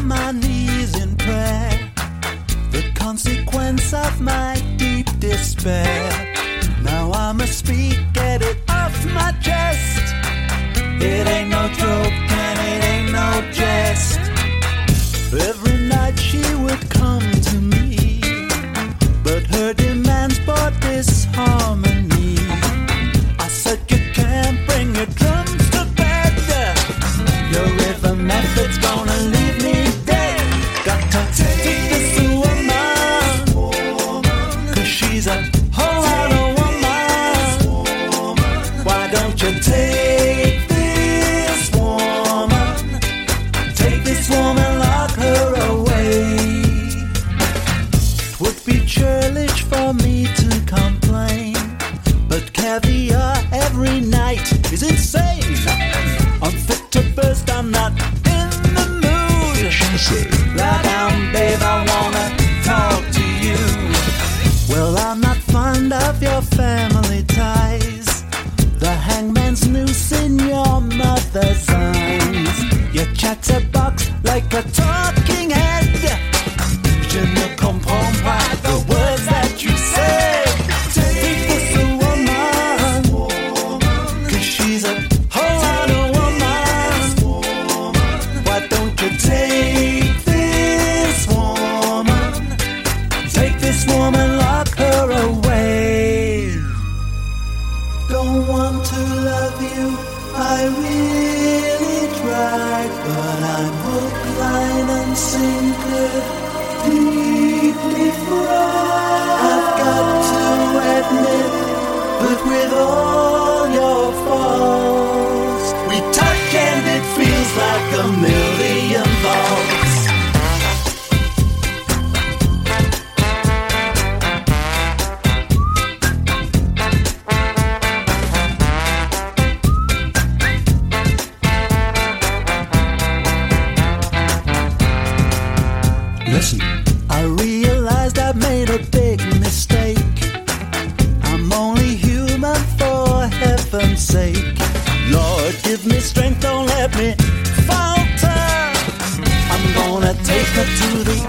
on my knees in prayer. The consequence of my deep despair. Now I must speak, get it off my chest. It ain't no joke and it ain't no jest. Every night she would come to me, but her demands brought disharmony. I said you can't bring your drums to bed. Your rhythm method's gonna leave me dead. Got to take this to a man, 'cause she's a whole lot of woman. Why don't you take this woman? Take this woman, lock her away. It would be churlish for me to complain, but caviar every night is insane. Unfit to burst, I'm not in the mood. She said, Lie down, babe, I wanna talk to you. Well, I'm not fond of your family ties. The hangman's noose in your mother's eyes. Your chatterbox like a talking head. Je ne comprends pas the words that you said. Take this to woman, 'cause she's a whole lot of woman. Why don't you take this woman? Take this woman, lock her away. Don't want to love you, I really tried, but I'm hook, line and sinker, deeply fried. I've got to admit, but with all your faults, we touch and it feels like a million volts. Listen, I realized I've made a big mistake. I'm only human, for heaven's sake. Lord, give me strength, don't let me falter. I'm gonna take her to the